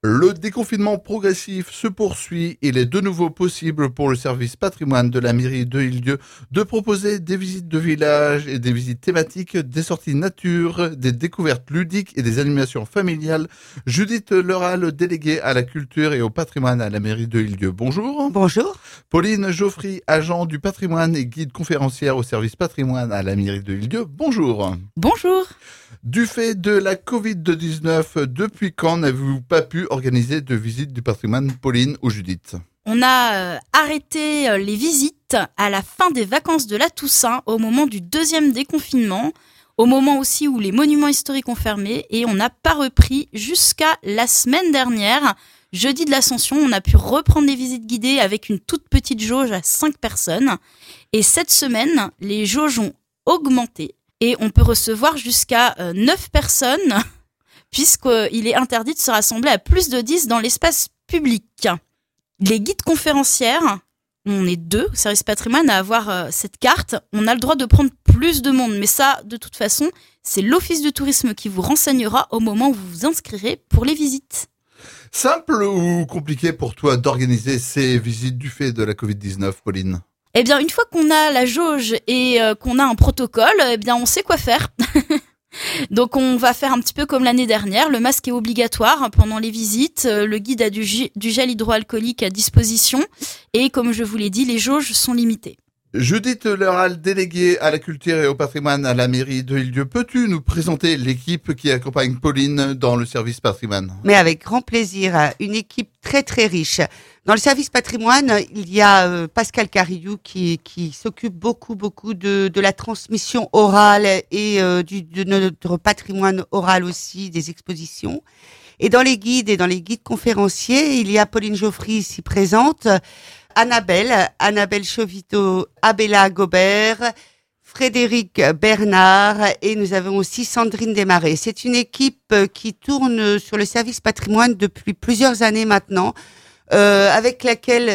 Le déconfinement progressif se poursuit. Il est de nouveau possible pour le service patrimoine de la mairie de Île-d'Yeu de proposer des visites de village et des visites thématiques, des sorties nature, des découvertes ludiques et des animations familiales. Judith Leral, déléguée à la culture et au patrimoine à la mairie de Île-d'Yeu. Bonjour. Bonjour. Pauline Geoffry, agent du patrimoine et guide conférencière au service patrimoine à la mairie de Île-d'Yeu. Bonjour. Bonjour. Du fait de la Covid-19, depuis quand n'avez-vous pas pu organiser de visite du patrimoine, Pauline ou Judith ? On a arrêté les visites à la fin des vacances de la Toussaint, au moment du deuxième déconfinement, au moment aussi où les monuments historiques ont fermé, et on n'a pas repris jusqu'à la semaine dernière. Jeudi de l'Ascension, on a pu reprendre des visites guidées avec une toute petite jauge à 5 personnes. Et cette semaine, les jauges ont augmenté. Et on peut recevoir jusqu'à 9 personnes, puisqu'il est interdit de se rassembler à plus de 10 dans l'espace public. Les guides conférencières, on est 2 au service patrimoine à avoir cette carte. On a le droit de prendre plus de monde, mais ça, de toute façon, c'est l'Office du tourisme qui vous renseignera au moment où vous vous inscrirez pour les visites. Simple ou compliqué pour toi d'organiser ces visites du fait de la Covid-19, Pauline ? Eh bien, une fois qu'on a la jauge et qu'on a un protocole, eh bien, on sait quoi faire. Donc, on va faire un petit peu comme l'année dernière. Le masque est obligatoire pendant les visites. Le guide a du gel hydroalcoolique à disposition. Et comme je vous l'ai dit, les jauges sont limitées. Judith Leral, déléguée à la culture et au patrimoine à la mairie de Île-d'Yeu, peux-tu nous présenter l'équipe qui accompagne Pauline dans le service patrimoine ? Mais avec grand plaisir, une équipe très très riche. Dans le service patrimoine, il y a Pascal Carillou qui s'occupe beaucoup de la transmission orale et de notre patrimoine oral aussi, des expositions. Et dans les guides conférenciers, il y a Pauline Geoffry ici présente, Annabelle Chovito, Abella Gobert, Frédéric Bernard et nous avons aussi Sandrine Desmarais. C'est une équipe qui tourne sur le service patrimoine depuis plusieurs années maintenant, avec laquelle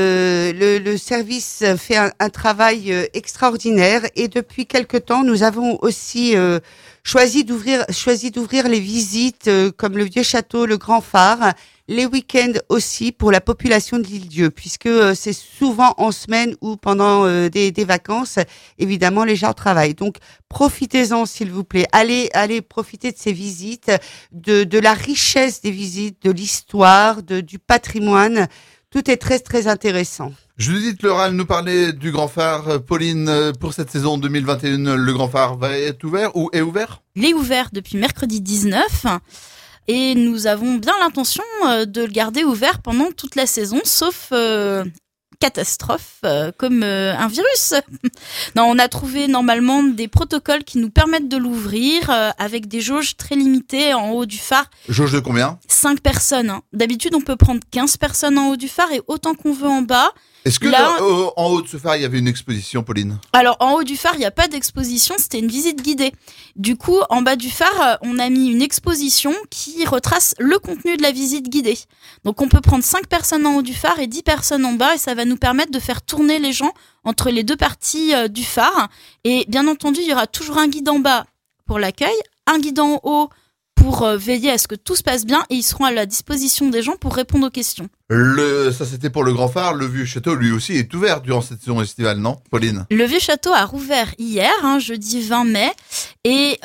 le service fait un travail extraordinaire. Et depuis quelque temps, nous avons aussi choisi d'ouvrir les visites comme le Vieux Château, le Grand Phare, les week-ends aussi pour la population de l'Île-d'Yeu, puisque c'est souvent en semaine ou pendant des vacances, évidemment les gens travaillent. Donc profitez-en s'il vous plaît, allez profiter de ces visites, de la richesse des visites, de l'histoire, du patrimoine. Tout est très très intéressant. Judith Leral nous parlait du Grand Phare. Pauline, pour cette saison 2021, le Grand Phare va être ouvert ou est ouvert ? Il est ouvert depuis mercredi 19 et nous avons bien l'intention de le garder ouvert pendant toute la saison, sauf catastrophe comme un virus. Non, on a trouvé normalement des protocoles qui nous permettent de l'ouvrir avec des jauges très limitées en haut du phare. Jauge de combien ? 5 personnes. D'habitude, on peut prendre 15 personnes en haut du phare et autant qu'on veut en bas. Est-ce que là, en haut de ce phare, il y avait une exposition, Pauline ? Alors, en haut du phare, il n'y a pas d'exposition, c'était une visite guidée. Du coup, en bas du phare, on a mis une exposition qui retrace le contenu de la visite guidée. Donc, on peut prendre 5 personnes en haut du phare et 10 personnes en bas et ça va nous permettre de faire tourner les gens entre les deux parties du phare. Et bien entendu, il y aura toujours un guide en bas pour l'accueil, un guide en haut pour veiller à ce que tout se passe bien et ils seront à la disposition des gens pour répondre aux questions. Ça c'était pour le Grand Phare, le Vieux Château lui aussi est ouvert durant cette saison estivale, non, Pauline ? Le Vieux Château a rouvert hier, jeudi 20 mai, et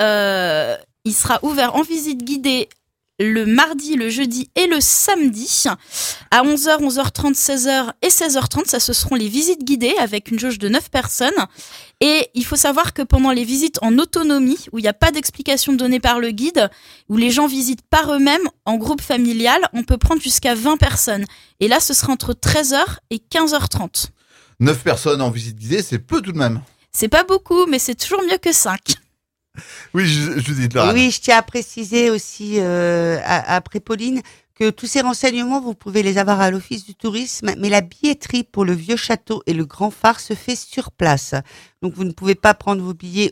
il sera ouvert en visite guidée le mardi, le jeudi et le samedi à 11h, 11h30, 16h et 16h30. Ça, ce seront les visites guidées avec une jauge de 9 personnes. Et il faut savoir que pendant les visites en autonomie, où il n'y a pas d'explication donnée par le guide, où les gens visitent par eux-mêmes en groupe familial, on peut prendre jusqu'à 20 personnes. Et là, ce sera entre 13h et 15h30. 9 personnes en visite guidée, c'est peu tout de même. C'est pas beaucoup, mais c'est toujours mieux que 5. Oui, Judith Leral. Oui, je tiens à préciser aussi, après Pauline, que tous ces renseignements, vous pouvez les avoir à l'Office du tourisme, mais la billetterie pour le Vieux Château et le Grand Phare se fait sur place. Donc vous ne pouvez pas prendre vos billets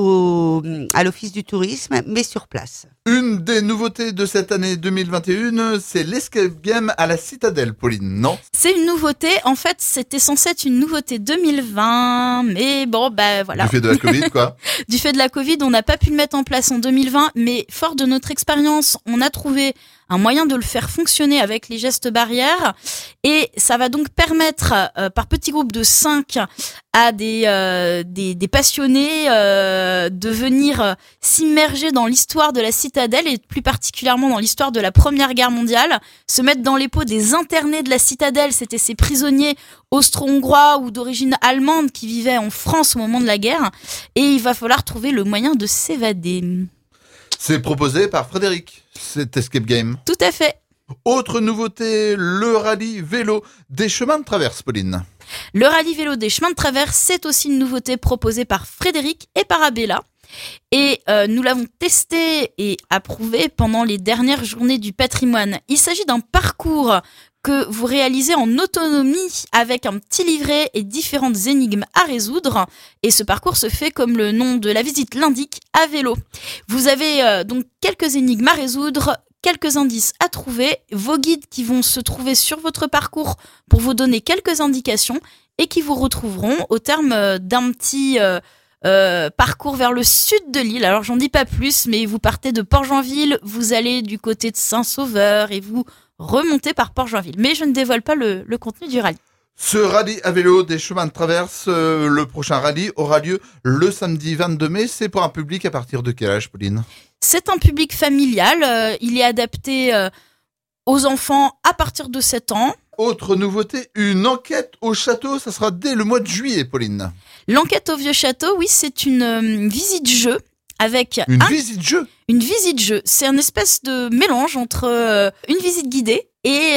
à l'Office du tourisme, mais sur place. Une des nouveautés de cette année 2021, c'est l'Escape Game à la Citadelle, Pauline, non ? C'est une nouveauté. En fait, c'était censé être une nouveauté 2020, mais bon, voilà. Du fait de la Covid, quoi. Du fait de la Covid, on n'a pas pu le mettre en place en 2020, mais fort de notre expérience, on a trouvé un moyen de le faire fonctionner avec les gestes barrières. Et ça va donc permettre, par petits groupes de 5, à des passionnés de venir s'immerger dans l'histoire de la citadelle et plus particulièrement dans l'histoire de la Première Guerre mondiale, se mettre dans les peaux des internés de la citadelle, c'était ces prisonniers austro-hongrois ou d'origine allemande qui vivaient en France au moment de la guerre, et il va falloir trouver le moyen de s'évader. C'est proposé par Frédéric, cet escape game. Tout à fait. Autre nouveauté, le rallye vélo des chemins de traverse, Pauline. Le rallye vélo des chemins de traverse, c'est aussi une nouveauté proposée par Frédéric et par Abella. Et nous l'avons testé et approuvé pendant les dernières journées du patrimoine. Il s'agit d'un parcours que vous réalisez en autonomie avec un petit livret et différentes énigmes à résoudre. Et ce parcours se fait, comme le nom de la visite l'indique, à vélo. Vous avez donc quelques énigmes à résoudre, quelques indices à trouver, vos guides qui vont se trouver sur votre parcours pour vous donner quelques indications et qui vous retrouveront au terme d'un petit parcours vers le sud de l'île. Alors j'en dis pas plus, mais vous partez de Port-Genville, vous allez du côté de Saint-Sauveur et vous remontez par Port-Genville. Mais je ne dévoile pas le contenu du rallye. Ce rallye à vélo des chemins de traverse, le prochain rallye aura lieu le samedi 22 mai. C'est pour un public à partir de quel âge, Pauline ? C'est un public familial. Il est adapté aux enfants à partir de 7 ans. Autre nouveauté, une enquête au château. Ça sera dès le mois de juillet, Pauline. L'enquête au vieux château, oui, c'est une visite-jeu avec... Une visite-jeu ? Une visite-jeu. C'est un espèce de mélange entre une visite guidée et...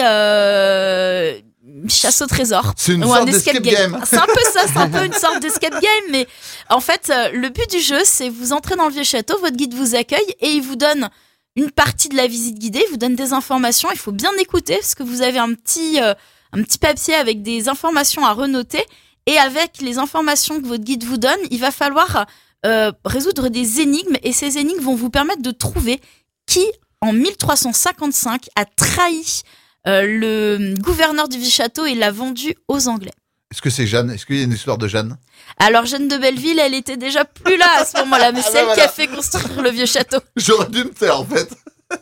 chasse au trésor. C'est une sorte d'escape game. C'est un peu ça, c'est un peu une sorte d'escape game, mais en fait, le but du jeu, c'est vous entrez dans le vieux château, votre guide vous accueille et il vous donne une partie de la visite guidée, il vous donne des informations, il faut bien écouter parce que vous avez un petit papier avec des informations à renoter et avec les informations que votre guide vous donne, il va falloir résoudre des énigmes et ces énigmes vont vous permettre de trouver qui, en 1355, a trahi le gouverneur du Vieux-Château et l'a vendu aux Anglais. Est-ce que c'est Jeanne ? Est-ce qu'il y a une histoire de Jeanne ? Alors Jeanne de Belleville, elle était déjà plus là à ce moment-là, mais c'est elle qui a fait construire le Vieux-Château. J'aurais dû me taire en fait.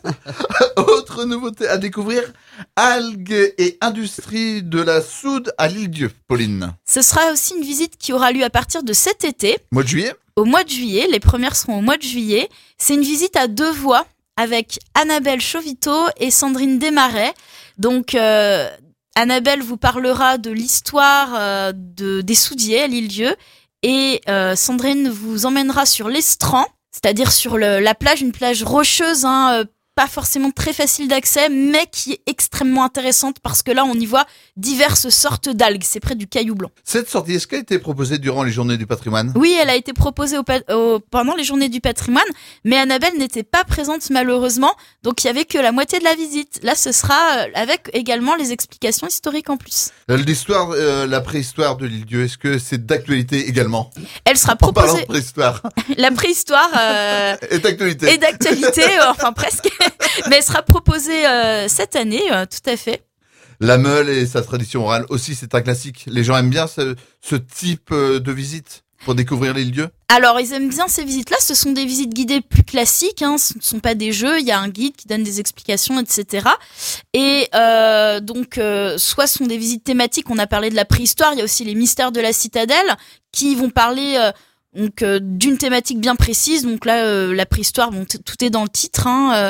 Autre nouveauté à découvrir, algues et industrie de la soude à l'Île-Dieu, Pauline. Ce sera aussi une visite qui aura lieu à partir de cet été. Mois de juillet ? Au mois de juillet, les premières seront au mois de juillet. C'est une visite à 2 voies avec Annabelle Chauviteau et Sandrine Desmarais. Donc Annabelle vous parlera de l'histoire des soudiers à l'Île-Dieu et Sandrine vous emmènera sur l'Estran, c'est-à-dire sur la plage, une plage rocheuse, pas forcément très facile d'accès, mais qui est extrêmement intéressante parce que là, on y voit diverses sortes d'algues. C'est près du Caillou Blanc. Cette sortie, est-ce qu'elle a été proposée durant les Journées du patrimoine ? Oui, elle a été proposée pendant les Journées du patrimoine, mais Annabelle n'était pas présente malheureusement, donc il y avait que la moitié de la visite. Là, ce sera avec également les explications historiques en plus. L'histoire, la préhistoire de l'Île-Dieu, est-ce que c'est d'actualité également ? Elle sera En parlant proposée. de préhistoire. La préhistoire est d'actualité. est d'actualité, enfin presque, mais elle sera proposée cette année, tout à fait. La Meule et sa tradition orale aussi, c'est un classique. Les gens aiment bien ce type de visite pour découvrir l'Île-Dieu ? Alors, ils aiment bien ces visites-là. Ce sont des visites guidées plus classiques. Ce ne sont pas des jeux. Il y a un guide qui donne des explications, etc. Et donc, soit ce sont des visites thématiques. On a parlé de la préhistoire. Il y a aussi les mystères de la citadelle qui vont parler d'une thématique bien précise. Donc là, la préhistoire, bon, tout est dans le titre.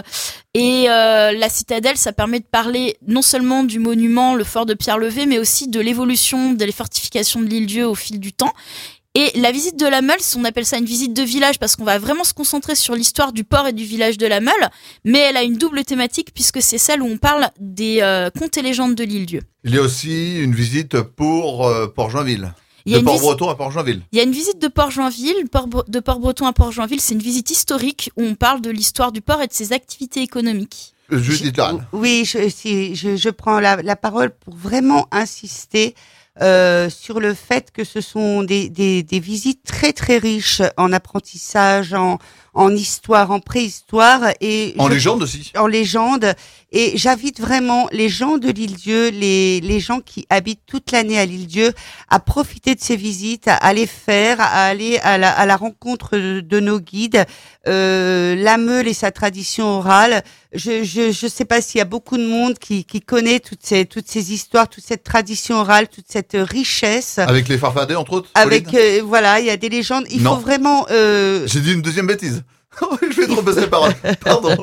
Et la citadelle, ça permet de parler non seulement du monument, le fort de Pierre-Levé, mais aussi de l'évolution des fortifications de l'Île-Dieu au fil du temps. Et la visite de la Meule, on appelle ça une visite de village parce qu'on va vraiment se concentrer sur l'histoire du port et du village de la Meule, mais elle a une double thématique puisque c'est celle où on parle des contes et légendes de l'Île-Dieu. Il y a aussi une visite pour Port-Genville. De Port-Breton à Port-Genville. Il y a une visite de Port-Genville, de Port-Breton à Port-Genville. C'est une visite historique où on parle de l'histoire du port et de ses activités économiques. Judith Laral. Oui, je prends la parole pour vraiment insister sur le fait que ce sont des visites très très riches en apprentissage, en histoire, en préhistoire et en légende aussi. En légende Et j'invite vraiment les gens de l'Île-Dieu, les gens qui habitent toute l'année à l'Île-Dieu, à profiter de ces visites, à les faire, à aller à la rencontre de nos guides, la Meule et sa tradition orale. Je sais pas s'il y a beaucoup de monde qui connaît toutes ces histoires, toute cette tradition orale, toute cette richesse. Avec les farfadets, entre autres. Avec voilà, il y a des légendes. Il faut vraiment. J'ai dit une deuxième bêtise. Je vais trop passer les paroles. Pardon.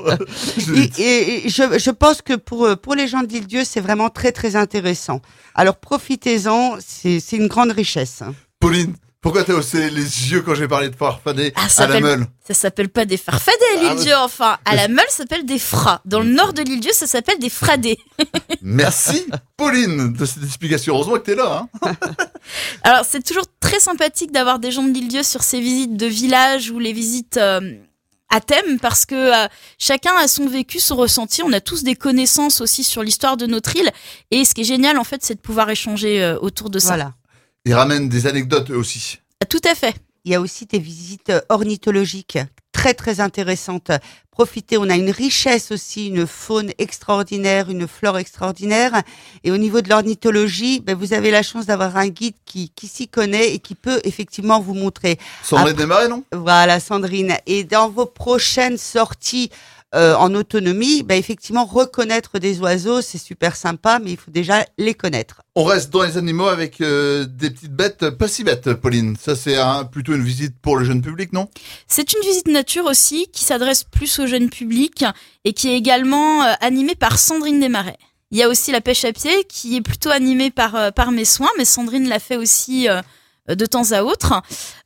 Je pense que pour les gens de l'Île-Dieu, c'est vraiment très très intéressant. Alors profitez-en, c'est une grande richesse. Pauline, pourquoi t'as haussé les yeux quand j'ai parlé de farfadets à la Meule? Ça s'appelle pas des farfadets à l'Île-Dieu, enfin. À la Meule, ça s'appelle des fras. Dans le nord de l'Île-Dieu, ça s'appelle des fradets. Merci, Pauline, de cette explication. Heureusement que t'es là. Hein. Alors, c'est toujours très sympathique d'avoir des gens de l'Île-Dieu sur ces visites de village ou les visites à thème, parce que chacun a son vécu, son ressenti. On a tous des connaissances aussi sur l'histoire de notre île. Et ce qui est génial, en fait, c'est de pouvoir échanger autour de ça. Voilà. Ils ramènent des anecdotes aussi. Tout à fait. Il y a aussi des visites ornithologiques très très intéressantes. Profitez, on a une richesse aussi, une faune extraordinaire, une flore extraordinaire. Et au niveau de l'ornithologie, vous avez la chance d'avoir un guide qui s'y connaît et qui peut effectivement vous montrer. Sandrine Desmarais, non? Voilà, Sandrine. Et dans vos prochaines sorties en autonomie, effectivement, reconnaître des oiseaux, c'est super sympa, mais il faut déjà les connaître. On reste dans les animaux avec des petites bêtes pas si bêtes, Pauline. Ça, c'est plutôt une visite pour le jeune public, non? C'est une visite nature aussi qui s'adresse plus au jeune public et qui est également animée par Sandrine Desmarais. Il y a aussi la pêche à pied qui est plutôt animée par mes soins, mais Sandrine l'a fait aussi de temps à autre.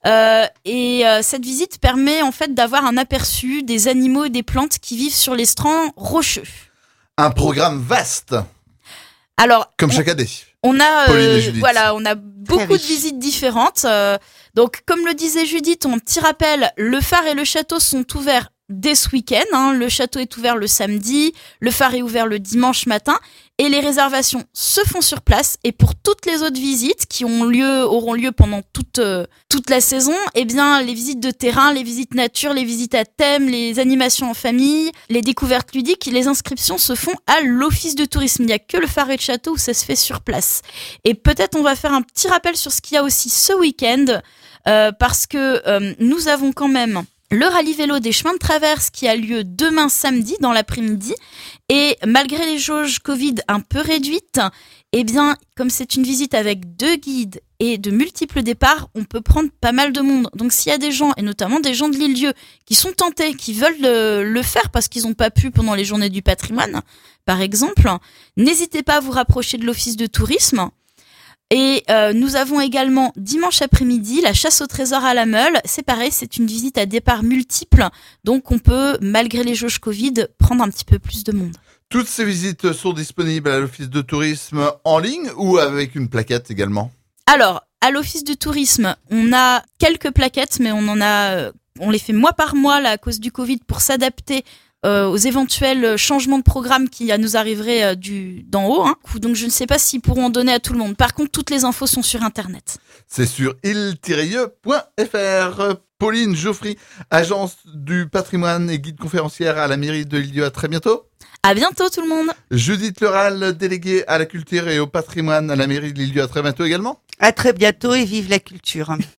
Cette visite permet en fait d'avoir un aperçu des animaux et des plantes qui vivent sur les strands rocheux. Un programme vaste. Alors, comme chaque année. On a on a beaucoup riche. de visites différentes. Donc, comme le disait Judith, un petit rappel, le phare et le château sont ouverts dès ce week-end. Hein. Le château est ouvert le samedi, le phare est ouvert le dimanche matin, et les réservations se font sur place. Et pour toutes les autres visites qui auront lieu pendant toute la saison, eh bien, les visites de terrain, les visites nature, les visites à thème, les animations en famille, les découvertes ludiques, les inscriptions se font à l'office de tourisme. Il n'y a que le phare et le château où ça se fait sur place. Et peut-être on va faire un petit rappel sur ce qu'il y a aussi ce week-end, parce que nous avons quand même le rallye vélo des chemins de traverse qui a lieu demain samedi dans l'après-midi. Et malgré les jauges Covid un peu réduites, eh bien, comme c'est une visite avec 2 guides et de multiples départs, on peut prendre pas mal de monde. Donc s'il y a des gens, et notamment des gens de l'Île-Dieu, qui sont tentés, qui veulent le faire parce qu'ils n'ont pas pu pendant les journées du patrimoine, par exemple, n'hésitez pas à vous rapprocher de l'office de tourisme. Et nous avons également dimanche après-midi la chasse au trésor à la Meule. C'est pareil, c'est une visite à départ multiple, donc on peut, malgré les jauges Covid, prendre un petit peu plus de monde. Toutes ces visites sont disponibles à l'office de tourisme en ligne ou avec une plaquette également? Alors, à l'office de tourisme, on a quelques plaquettes, mais on les fait mois par mois là, à cause du Covid pour s'adapter aux éventuels changements de programme qui nous arriveraient d'en haut. Hein. Donc je ne sais pas s'ils pourront en donner à tout le monde. Par contre, toutes les infos sont sur Internet. C'est sur île-ieux.fr. Pauline Geoffry, agence du patrimoine et guide conférencière à la mairie de l'Île-Dieu. À très bientôt. À bientôt tout le monde. Judith Leral, déléguée à la culture et au patrimoine à la mairie de l'Île-Dieu. À très bientôt également. À très bientôt et vive la culture.